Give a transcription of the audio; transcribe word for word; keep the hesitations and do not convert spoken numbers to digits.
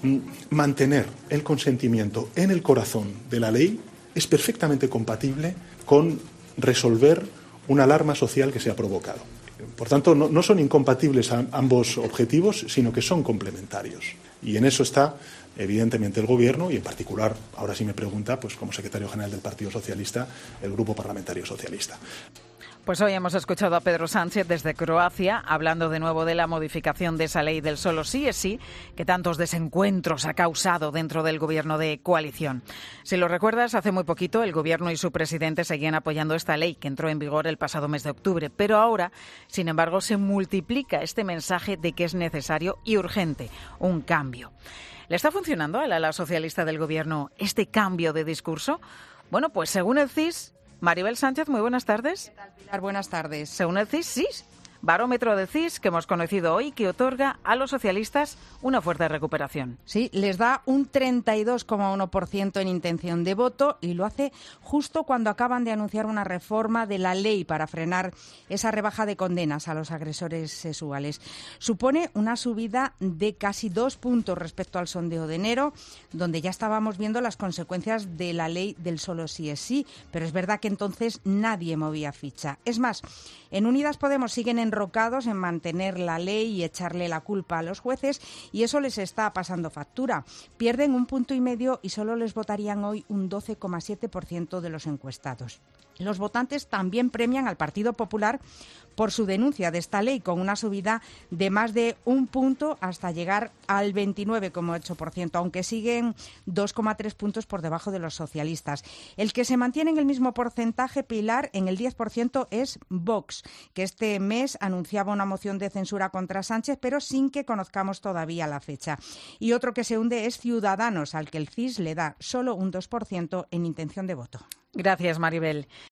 mantener el consentimiento en el corazón de la ley es perfectamente compatible con resolver una alarma social que se ha provocado. Por tanto, no, no son incompatibles a, ambos objetivos, sino que son complementarios. Y en eso está, evidentemente, el Gobierno y, en particular, ahora sí me pregunta, pues como secretario general del Partido Socialista, el Grupo Parlamentario Socialista. Pues hoy hemos escuchado a Pedro Sánchez desde Croacia, hablando de nuevo de la modificación de esa ley del solo sí es sí, que tantos desencuentros ha causado dentro del gobierno de coalición. Si lo recuerdas, hace muy poquito el gobierno y su presidente seguían apoyando esta ley que entró en vigor el pasado mes de octubre, pero ahora, sin embargo, se multiplica este mensaje de que es necesario y urgente un cambio. ¿Le está funcionando al ala socialista del gobierno este cambio de discurso? Bueno, pues según el C I S, Maribel Sánchez, muy buenas tardes. ¿Qué tal, Pilar? Buenas tardes. Según el C I S, sí. Barómetro del C I S que hemos conocido hoy que otorga a los socialistas una fuerte recuperación. Sí, les da un treinta y dos coma uno por ciento en intención de voto y lo hace justo cuando acaban de anunciar una reforma de la ley para frenar esa rebaja de condenas a los agresores sexuales. Supone una subida de casi dos puntos respecto al sondeo de enero, donde ya estábamos viendo las consecuencias de la ley del solo sí es sí, pero es verdad que entonces nadie movía ficha. Es más, en Unidas Podemos siguen en enrocados en mantener la ley y echarle la culpa a los jueces y eso les está pasando factura. Pierden un punto y medio y solo les votarían hoy un doce coma siete por ciento de los encuestados. Los votantes también premian al Partido Popular por su denuncia de esta ley, con una subida de más de un punto hasta llegar al veintinueve coma ocho por ciento, aunque siguen dos coma tres puntos por debajo de los socialistas. El que se mantiene en el mismo porcentaje, Pilar, en el diez por ciento es Vox, que este mes anunciaba una moción de censura contra Sánchez, pero sin que conozcamos todavía la fecha. Y otro que se hunde es Ciudadanos, al que el C I S le da solo un dos por ciento en intención de voto. Gracias, Maribel.